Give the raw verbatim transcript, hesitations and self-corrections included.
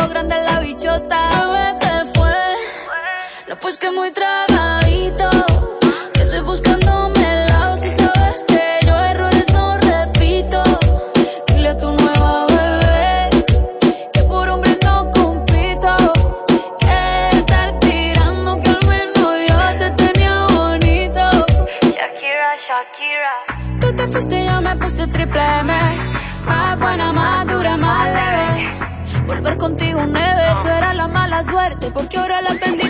lo grande es la bichota. Bebé, ¿qué fue? No, pues que muy tragadito, que estoy buscándome el lado. Si sabes que yo errores no repito. Dile a tu nueva bebé que por hombre no compito. Que estar tirando, que al menos yo te tenía bonito. Shakira, Shakira. Tú te fuiste y yo me puse triple M. Más buena, más dura, más leve. Volver contigo un neve, tú eras la mala suerte, porque ahora la pendiente.